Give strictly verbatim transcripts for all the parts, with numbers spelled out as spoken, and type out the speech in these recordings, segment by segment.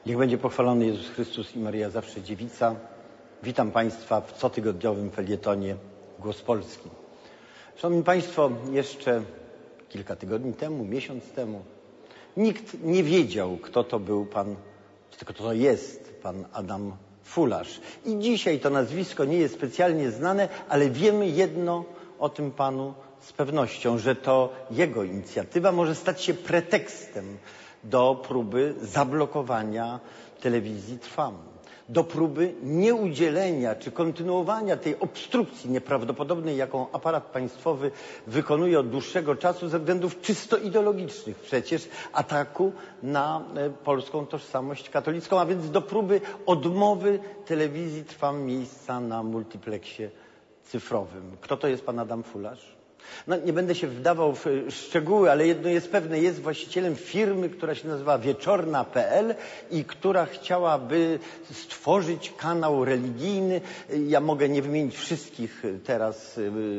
Niech będzie pochwalony Jezus Chrystus i Maryja zawsze Dziewica. Witam Państwa w cotygodniowym felietonie Głos Polski. Szanowni Państwo, jeszcze kilka tygodni temu, miesiąc temu, nikt nie wiedział, kto to był pan, tylko to jest pan Adam Fularz. I dzisiaj to nazwisko nie jest specjalnie znane, ale wiemy jedno o tym panu z pewnością, że to jego inicjatywa może stać się pretekstem do próby zablokowania telewizji Trwam, do próby nieudzielenia czy kontynuowania tej obstrukcji nieprawdopodobnej, jaką aparat państwowy wykonuje od dłuższego czasu ze względów czysto ideologicznych przecież, ataku na polską tożsamość katolicką, a więc do próby odmowy telewizji Trwam miejsca na multipleksie cyfrowym. Kto to jest pan Adam Fularz? No, nie będę się wdawał w szczegóły, ale jedno jest pewne, jest właścicielem firmy, która się nazywa Wieczorna kropka pe el i która chciałaby stworzyć kanał religijny. Ja mogę nie wymienić wszystkich teraz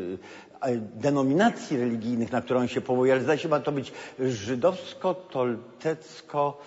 denominacji religijnych, na które on się powołuje, ale zdaje się, ma to być żydowsko-toltecko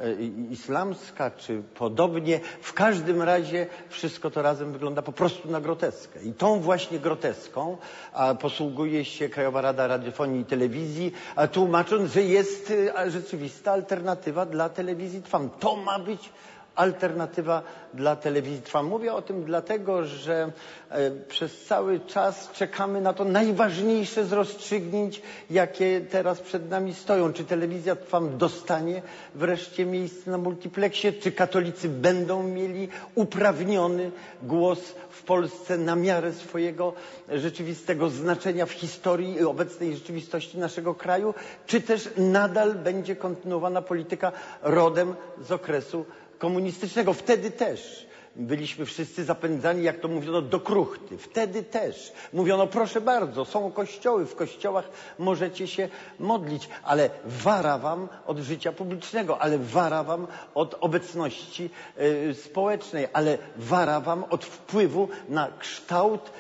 islamska, czy podobnie. W każdym razie wszystko to razem wygląda po prostu na groteskę. I tą właśnie groteską a, posługuje się Krajowa Rada Radiofonii i Telewizji, a, tłumacząc, że jest a, rzeczywista alternatywa dla telewizji Trwam. To ma być alternatywa dla telewizji Trwam. Mówię o tym dlatego, że e, przez cały czas czekamy na to najważniejsze z rozstrzygnięć, jakie teraz przed nami stoją. Czy telewizja Trwam dostanie wreszcie miejsce na multipleksie? Czy katolicy będą mieli uprawniony głos w Polsce na miarę swojego rzeczywistego znaczenia w historii i obecnej rzeczywistości naszego kraju? Czy też nadal będzie kontynuowana polityka rodem z okresu komunistycznego? Wtedy też byliśmy wszyscy zapędzani, jak to mówiono, do kruchty. Wtedy też mówiono, proszę bardzo, są kościoły, w kościołach możecie się modlić, ale wara wam od życia publicznego, ale wara wam od obecności y, społecznej, ale wara wam od wpływu na kształt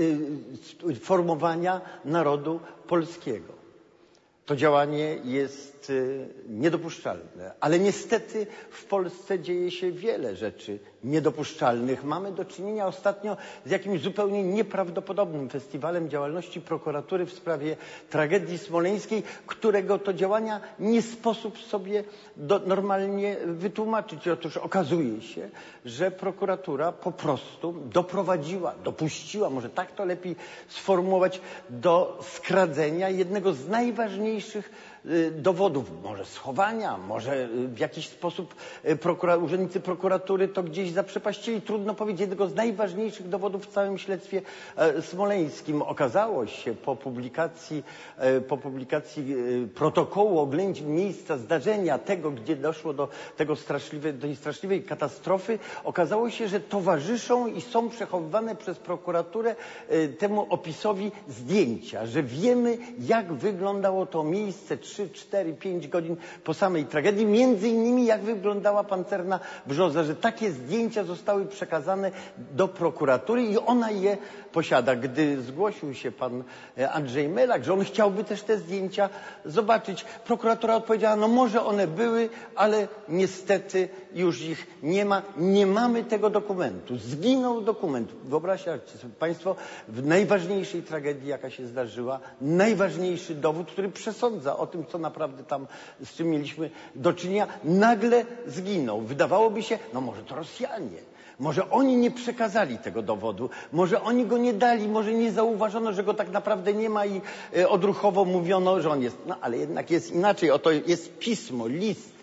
y, formowania narodu polskiego. To działanie jest y, niedopuszczalne, ale niestety w Polsce dzieje się wiele rzeczy niedopuszczalnych. Mamy do czynienia ostatnio z jakimś zupełnie nieprawdopodobnym festiwalem działalności prokuratury w sprawie tragedii smoleńskiej, którego to działania nie sposób sobie do, normalnie wytłumaczyć. Otóż okazuje się, że prokuratura po prostu doprowadziła, dopuściła, może tak to lepiej sformułować, do skradzenia jednego z najważniejszych dowodów, może schowania, może w jakiś sposób prokura urzędnicy prokuratury to gdzieś zaprzepaścili. Trudno powiedzieć, jednego z najważniejszych dowodów w całym śledztwie smoleńskim. Okazało się po publikacji, po publikacji protokołu oględzin miejsca zdarzenia, tego, gdzie doszło do, tego straszliwej, do tej straszliwej katastrofy, okazało się, że towarzyszą i są przechowywane przez prokuraturę temu opisowi zdjęcia, że wiemy, jak wyglądało to miejsce trzy, cztery, pięć godzin po samej tragedii, między innymi jak wyglądała pancerna brzoza, że takie zdjęcia zostały przekazane do prokuratury i ona je posiada. Gdy zgłosił się pan Andrzej Melak, że on chciałby też te zdjęcia zobaczyć, prokuratura odpowiedziała, no może one były, ale niestety już ich nie ma, nie mamy tego dokumentu. Zginął dokument. Wyobraźcie sobie państwo, w najważniejszej tragedii, jaka się zdarzyła, najważniejszy dowód, który przesądza o tym, co naprawdę tam, z czym mieliśmy do czynienia, nagle zginął. Wydawałoby się, no może to Rosjanie. Może oni nie przekazali tego dowodu, może oni go nie dali, może nie zauważono, że go tak naprawdę nie ma i e, odruchowo mówiono, że on jest. No ale jednak jest inaczej. Oto jest pismo, list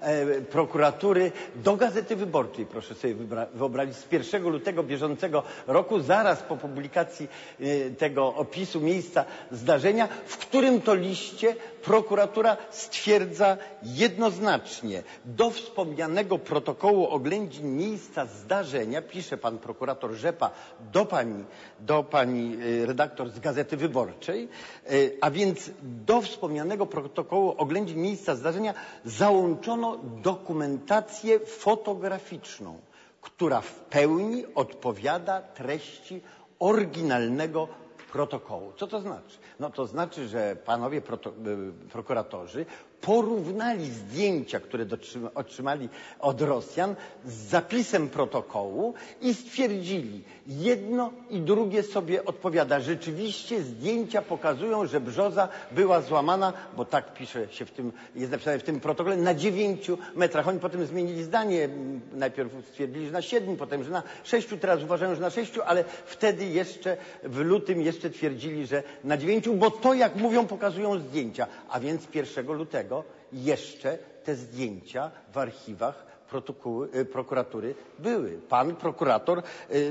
prokuratury do Gazety Wyborczej, proszę sobie wyobrazić, z pierwszego lutego bieżącego roku, zaraz po publikacji tego opisu miejsca zdarzenia, w którym to liście prokuratura stwierdza jednoznacznie, do wspomnianego protokołu oględzin miejsca zdarzenia, pisze pan prokurator Rzepa do pani, do pani redaktor z Gazety Wyborczej, a więc do wspomnianego protokołu oględzin miejsca zdarzenia załączono dokumentację fotograficzną, która w pełni odpowiada treści oryginalnego protokołu. Co to znaczy? No to znaczy, że panowie prokuratorzy porównali zdjęcia, które otrzymali od Rosjan z zapisem protokołu i stwierdzili, jedno i drugie sobie odpowiada. Rzeczywiście zdjęcia pokazują, że brzoza była złamana, bo tak pisze się w tym, jest napisane w tym protokole, na dziewięciu metrach. Oni potem zmienili zdanie. Najpierw stwierdzili, że na siedmiu, potem, że na sześciu, teraz uważają, że na sześciu, ale wtedy jeszcze w lutym jeszcze twierdzili, że na dziewięciu, bo to, jak mówią, pokazują zdjęcia. A więc pierwszego lutego jeszcze te zdjęcia w archiwach prokuratury były. Pan prokurator,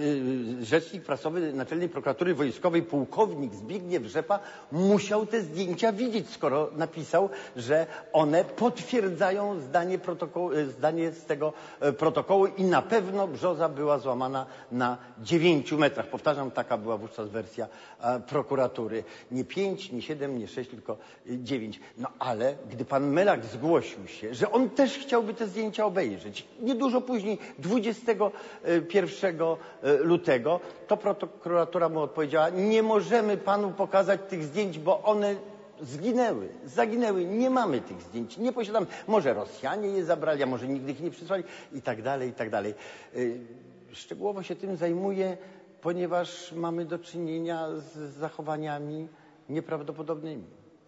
rzecznik prasowy Naczelnej Prokuratury Wojskowej, pułkownik Zbigniew Rzepa, musiał te zdjęcia widzieć, skoro napisał, że one potwierdzają zdanie, protokołu, zdanie z tego protokołu i na pewno brzoza była złamana na dziewięciu metrach. Powtarzam, taka była wówczas wersja prokuratury. Nie pięć, nie siedem, nie sześć, tylko dziewięć. No ale gdy pan Melak zgłosił się, że on też chciałby te zdjęcia obejrzeć, niedużo później, dwudziestego pierwszego lutego, to prokuratura mu odpowiedziała, nie możemy panu pokazać tych zdjęć, bo one zginęły, zaginęły, nie mamy tych zdjęć, nie posiadamy. Może Rosjanie je zabrali, a może nigdy ich nie przysłali i tak dalej, i tak dalej. Szczegółowo się tym zajmuję, ponieważ mamy do czynienia z zachowaniami nieprawdopodobnymi.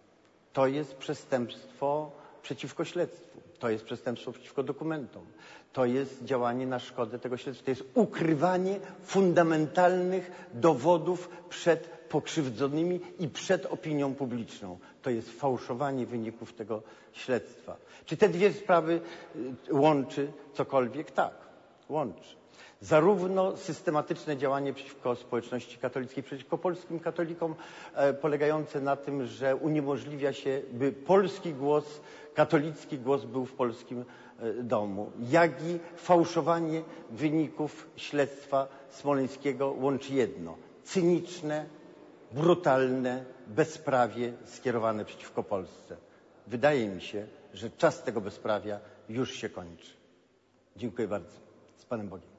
To jest przestępstwo przeciwko śledztwu. To jest przestępstwo przeciwko dokumentom. To jest działanie na szkodę tego śledztwa. To jest ukrywanie fundamentalnych dowodów przed pokrzywdzonymi i przed opinią publiczną. To jest fałszowanie wyników tego śledztwa. Czy te dwie sprawy łączy cokolwiek? Tak, łączy. Zarówno systematyczne działanie przeciwko społeczności katolickiej, przeciwko polskim katolikom, e, polegające na tym, że uniemożliwia się, by polski głos, katolicki głos był w polskim e, domu, jak i fałszowanie wyników śledztwa smoleńskiego łączy jedno. Cyniczne, brutalne bezprawie skierowane przeciwko Polsce. Wydaje mi się, że czas tego bezprawia już się kończy. Dziękuję bardzo. Z Panem Bogiem.